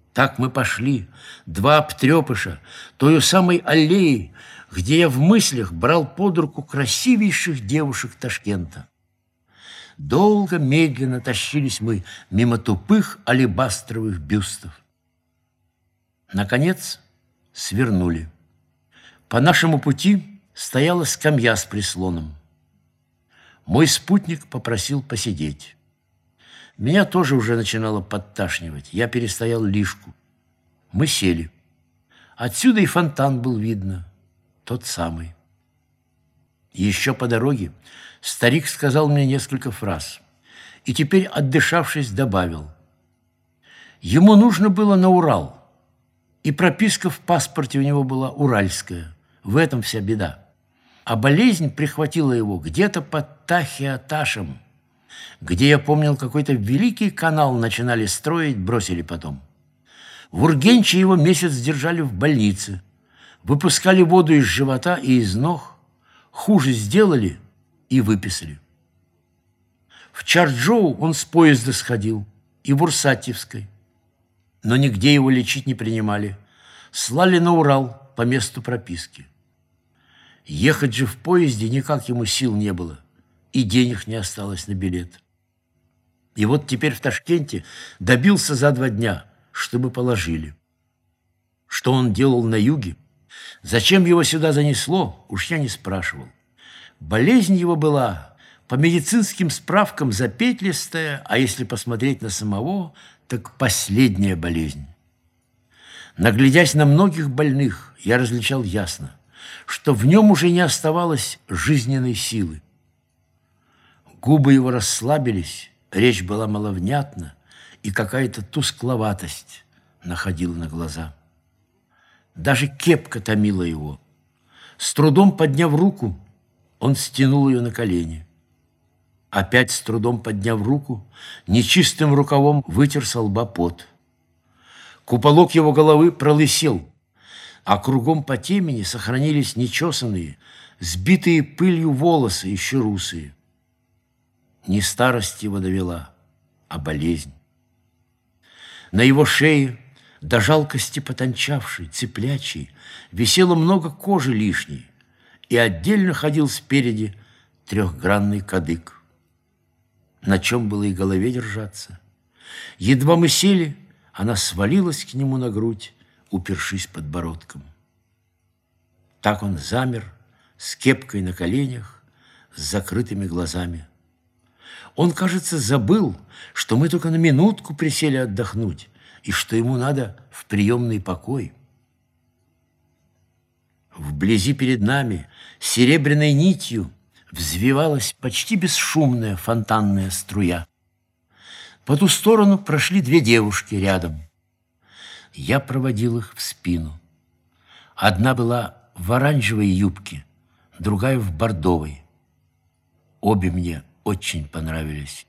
Так мы пошли, два обтрепыша, тою самой аллеей, где я в мыслях брал под руку красивейших девушек Ташкента. Долго, медленно тащились мы мимо тупых алебастровых бюстов. Наконец свернули. По нашему пути стояла скамья с прислоном. Мой спутник попросил посидеть. Меня тоже уже начинало подташнивать. Я перестоял лишку. Мы сели. Отсюда и фонтан был видно. Тот самый. Еще по дороге старик сказал мне несколько фраз. И теперь, отдышавшись, добавил. Ему нужно было на Урал. И прописка в паспорте у него была уральская. В этом вся беда. А болезнь прихватила его где-то под Тахиаташем, где, я помнил, какой-то великий канал начинали строить, бросили потом. В Ургенче его месяц держали в больнице, выпускали воду из живота и из ног, хуже сделали и выписали. В Чарджоу он с поезда сходил, и в Урсатьевской, но нигде его лечить не принимали, слали на Урал по месту прописки. Ехать же в поезде никак ему сил не было, и денег не осталось на билет. И вот теперь в Ташкенте добился за 2 дня, чтобы положили. Что он делал на юге? Зачем его сюда занесло, уж я не спрашивал. Болезнь его была, по медицинским справкам, запетлистая, а если посмотреть на самого, так последняя болезнь. Наглядясь на многих больных, я различал ясно, что в нем уже не оставалось жизненной силы. Губы его расслабились, речь была маловнятна, и какая-то тускловатость находила на глаза. Даже кепка томила его. С трудом подняв руку, он стянул ее на колени. Опять с трудом подняв руку, нечистым рукавом вытер со лба пот. Куполок его головы пролысел, а кругом по темени сохранились нечесанные, сбитые пылью волосы, еще русые. Не старость его довела, а болезнь. На его шее, до жалкости потончавшей, цеплячей, висело много кожи лишней, и отдельно ходил спереди 3-гранный кадык. На чем было и голове держаться. Едва мы сели, она свалилась к нему на грудь, упершись подбородком. Так он замер, с кепкой на коленях, с закрытыми глазами. Он, кажется, забыл, что мы только на минутку присели отдохнуть и что ему надо в приемный покой. Вблизи перед нами серебряной нитью взвивалась почти бесшумная фонтанная струя. По ту сторону прошли 2 девушки рядом. Я проводил их в спину. Одна была в оранжевой юбке, другая в бордовой. Обе мне очень понравились.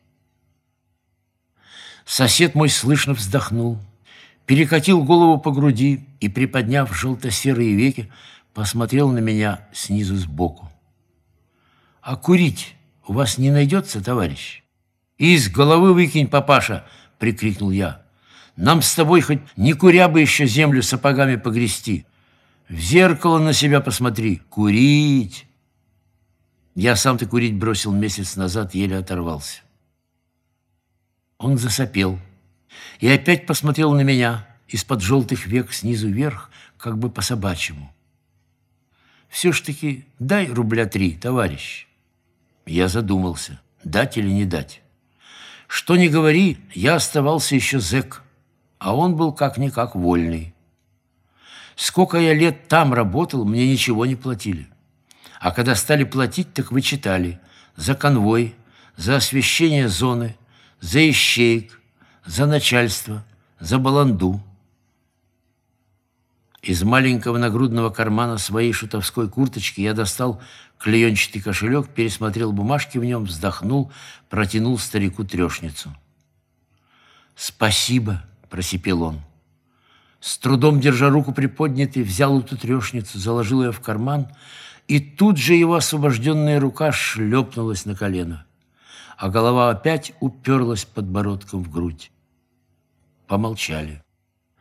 Сосед мой слышно вздохнул, перекатил голову по груди и, приподняв желто-серые веки, посмотрел на меня снизу сбоку. «А курить у вас не найдется, товарищ?» «Из головы выкинь, папаша!» — прикрикнул я. «Нам с тобой хоть не куря бы еще землю сапогами погрести. В зеркало на себя посмотри. Курить!» Я сам-то курить бросил месяц назад, еле оторвался. Он засопел и опять посмотрел на меня из-под желтых век снизу вверх, как бы по-собачьему. «Все ж таки дай 3 рубля, товарищ». Я задумался, дать или не дать. Что ни говори, я оставался еще зэк, а он был как-никак вольный. Сколько я лет там работал, мне ничего не платили. А когда стали платить, так вычитали за конвой, за освещение зоны, за ищеек, за начальство, за баланду. Из маленького нагрудного кармана своей шутовской курточки я достал клеенчатый кошелек, пересмотрел бумажки в нем, вздохнул, протянул старику 3-шницу. «Спасибо», — просипел он. С трудом, держа руку приподнятой, взял эту 3-шницу, заложил ее в карман, и тут же его освобожденная рука шлепнулась на колено, а голова опять уперлась подбородком в грудь. Помолчали.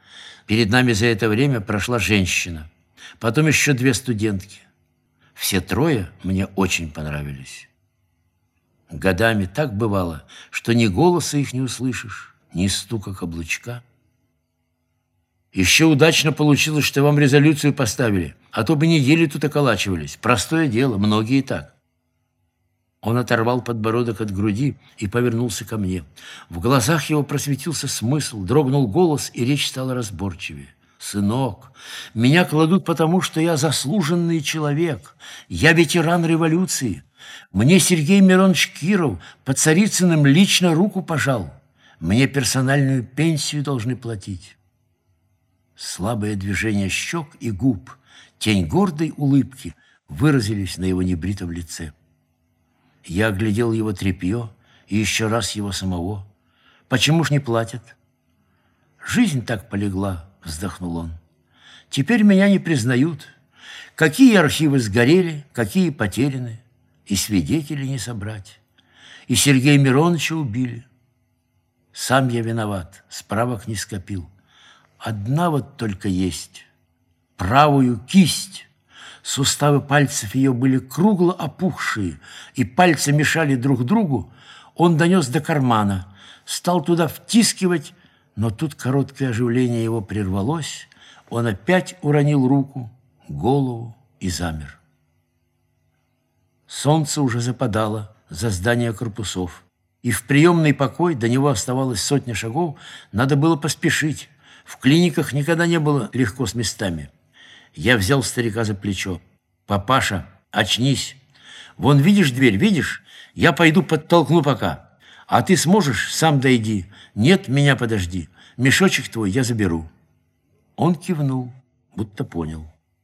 Перед нами за это время прошла женщина, потом еще 2 студентки. Все 3 мне очень понравились. Годами так бывало, что ни голоса их не услышишь, ни стука каблучка. Еще удачно получилось, что вам резолюцию поставили, а то бы недели тут околачивались. Простое дело, многие так. Он оторвал подбородок от груди и повернулся ко мне. В глазах его просветился смысл, дрогнул голос, и речь стала разборчивее. «Сынок, меня кладут потому, что я заслуженный человек. Я ветеран революции. Мне Сергей Миронович Киров под Царицыным лично руку пожал. Мне персональную пенсию должны платить». Слабое движение щек и губ, тень гордой улыбки выразились на его небритом лице. Я оглядел его тряпье и еще раз его самого. «Почему ж не платят?» «Жизнь так полегла», — вздохнул он. «Теперь меня не признают. Какие архивы сгорели, какие потеряны, и свидетелей не собрать. И Сергея Мироновича убили. Сам я виноват, справок не скопил. Одна вот только есть. Правую кисть. Суставы пальцев ее были кругло опухшие, и пальцы мешали друг другу. Он донес до кармана, стал туда втискивать, но тут короткое оживление его прервалось. Он опять уронил руку, голову и замер. Солнце уже западало за здание корпусов, и в приемный покой, до него оставалось 100 шагов, надо было поспешить. В клиниках никогда не было легко с местами. Я взял старика за плечо. «Папаша, очнись. Вон видишь дверь, видишь? Я пойду подтолкну пока. А ты сможешь, сам дойди. Нет, меня подожди. Мешочек твой я заберу». Он кивнул, будто понял.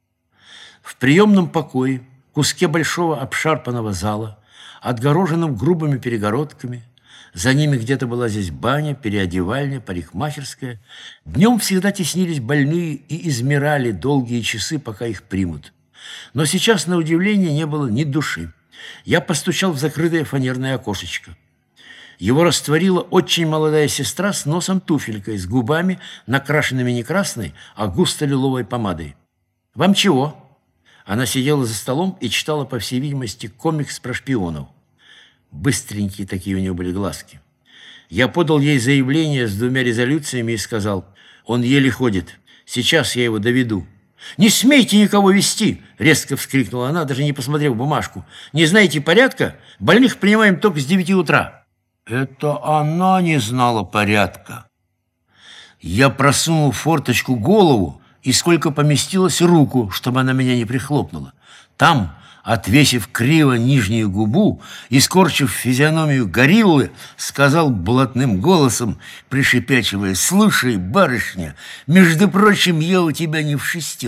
В приемном покое, куске большого обшарпанного зала, отгороженном грубыми перегородками, за ними где-то была здесь баня, переодевальня, парикмахерская. Днем всегда теснились больные и измирали долгие часы, пока их примут. Но сейчас, на удивление, не было ни души. Я постучал в закрытое фанерное окошечко. Его растворила очень молодая сестра с носом-туфелькой, с губами, накрашенными не красной, а густо-лиловой помадой. «Вам чего?» Она сидела за столом и читала, по всей видимости, комикс про шпионов. Быстренькие такие у нее были глазки. Я подал ей заявление с 2 резолюциями и сказал: «Он еле ходит. Сейчас я его доведу». «Не смейте никого вести!» — резко вскрикнула она, даже не посмотрев бумажку. «Не знаете порядка? Больных принимаем только с 9 утра». Это она не знала порядка. Я просунул в форточку голову, и сколько поместилось руку, чтобы она меня не прихлопнула. Там, отвесив криво нижнюю губу и скорчив физиономию гориллы, сказал блатным голосом, пришепячивая: «Слушай, барышня, между прочим, я у тебя не в 6».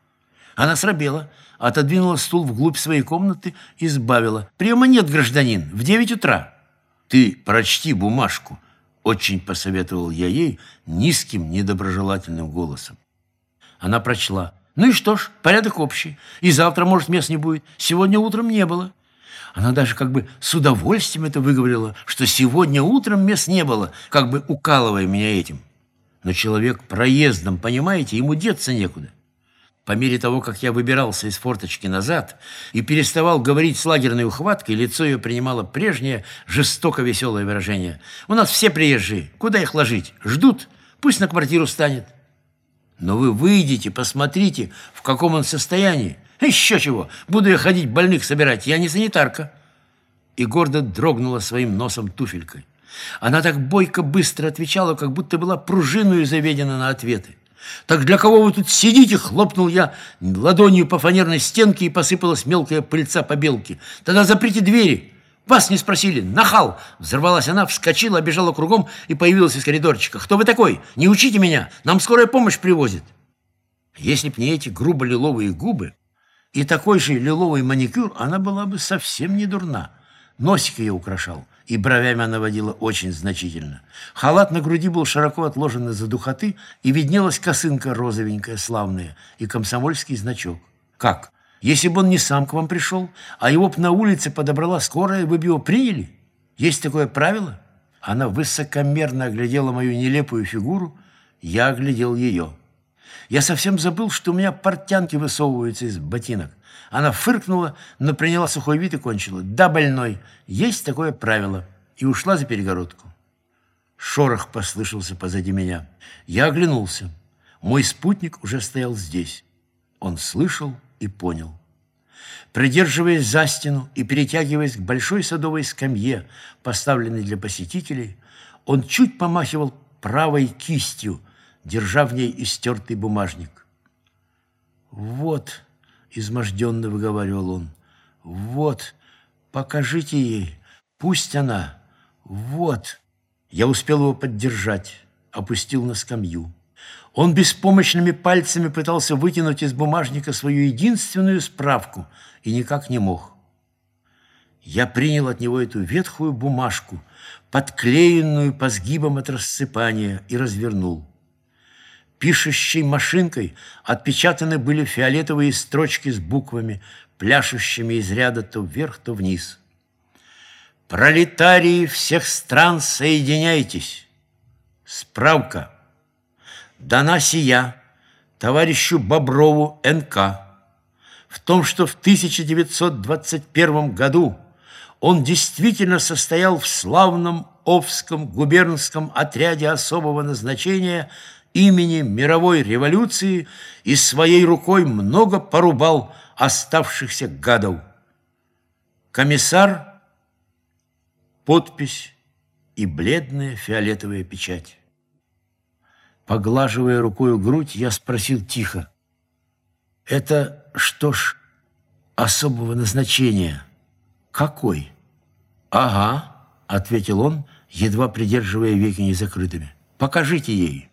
Она срабела, отодвинула стул вглубь своей комнаты и сбавила: «Приема нет, гражданин, в 9 утра». «Ты прочти бумажку», — очень посоветовал я ей низким, недоброжелательным голосом. Она прочла. «Ну и что ж, порядок общий. И завтра, может, мест не будет. Сегодня утром не было». Она даже как бы с удовольствием это выговорила, что сегодня утром мест не было, как бы укалывая меня этим. Но человек проездом, понимаете, ему деться некуда. По мере того, как я выбирался из форточки назад и переставал говорить с лагерной ухваткой, лицо ее принимало прежнее жестоко веселое выражение. «У нас все приезжие. Куда их ложить? Ждут. Пусть на квартиру станет». «Но вы выйдите, посмотрите, в каком он состоянии. Еще чего, буду я ходить больных собирать, я не санитарка». И гордо дрогнула своим носом туфелькой. Она так бойко быстро отвечала, как будто была пружиною заведена на ответы. «Так для кого вы тут сидите?» — хлопнул я ладонью по фанерной стенке, и посыпалась мелкая пыльца побелки. «Тогда заприте двери. Вас не спросили. Нахал!» Взорвалась она, вскочила, обежала кругом и появилась из коридорчика. «Кто вы такой? Не учите меня! Нам скорая помощь привозит!» Если б не эти грубо-лиловые губы и такой же лиловый маникюр, она была бы совсем не дурна. Носик ее украшал, и бровями она водила очень значительно. Халат на груди был широко отложен из-за духоты, и виднелась косынка розовенькая, славная, и комсомольский значок. «Как? Если бы он не сам к вам пришел, а его б на улице подобрала скорая, вы бы его приняли? Есть такое правило?» Она высокомерно оглядела мою нелепую фигуру, я оглядел ее. Я совсем забыл, что у меня портянки высовываются из ботинок. Она фыркнула, но приняла сухой вид и кончила. Да, больной, есть такое правило. И ушла за перегородку. Шорох послышался позади меня. Я оглянулся. Мой спутник уже стоял здесь. Он слышал и понял. Придерживаясь за стену и перетягиваясь к большой садовой скамье, поставленной для посетителей, он чуть помахивал правой кистью, держа в ней истертый бумажник. «Вот», — изможденно выговаривал он, — «вот, покажите ей, пусть она, вот». Я успел его поддержать, опустил на скамью. Он беспомощными пальцами пытался вытянуть из бумажника свою единственную справку и никак не мог. Я принял от него эту ветхую бумажку, подклеенную по сгибам от рассыпания, и развернул. Пишущей машинкой отпечатаны были фиолетовые строчки с буквами, пляшущими из ряда то вверх, то вниз. «Пролетарии всех стран, соединяйтесь! Справка. Дана сия товарищу Боброву НК в том, что в 1921 году он действительно состоял в славном Овском губернском отряде особого назначения имени мировой революции и своей рукой много порубал оставшихся гадов. Комиссар, подпись и бледная фиолетовая печать». Поглаживая рукою грудь, я спросил тихо: «Это что ж, особого назначения? Какой?» «Ага», — ответил он, едва придерживая веки незакрытыми. «Покажите ей».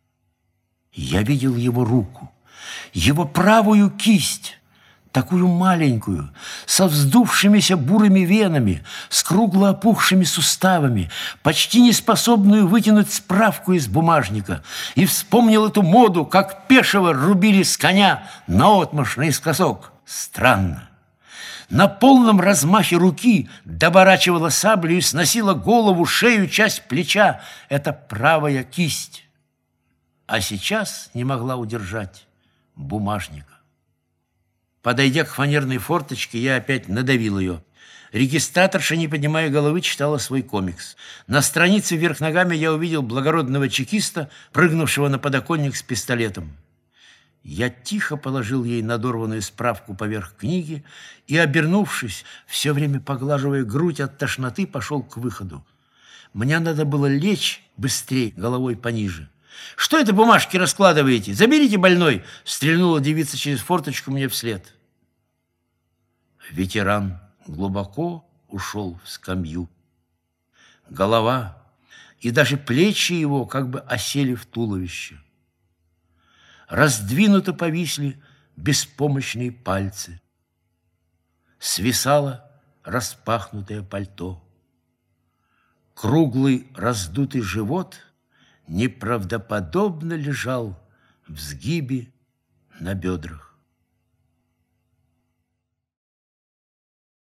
Я видел его руку, его правую кисть, такую маленькую, со вздувшимися бурыми венами, с кругло опухшими суставами, почти неспособную вытянуть справку из бумажника, и вспомнил эту моду, как пешего рубили с коня наотмашь наискосок. Странно. На полном размахе руки доворачивала саблю и сносила голову, шею, часть плеча. Это правая кисть. А сейчас не могла удержать бумажника. Подойдя к фанерной форточке, я опять надавил ее. Регистраторша, не поднимая головы, читала свой комикс. На странице вверх ногами я увидел благородного чекиста, прыгнувшего на подоконник с пистолетом. Я тихо положил ей надорванную справку поверх книги и, обернувшись, все время поглаживая грудь от тошноты, пошел к выходу. Мне надо было лечь быстрее, головой пониже. «Что это бумажки раскладываете? Заберите, больной!» — стрельнула девица через форточку мне вслед. Ветеран глубоко ушел в скамью. Голова и даже плечи его как бы осели в туловище. Раздвинуто повисли беспомощные пальцы. Свисало распахнутое пальто. Круглый раздутый живот неправдоподобно лежал в сгибе на бедрах.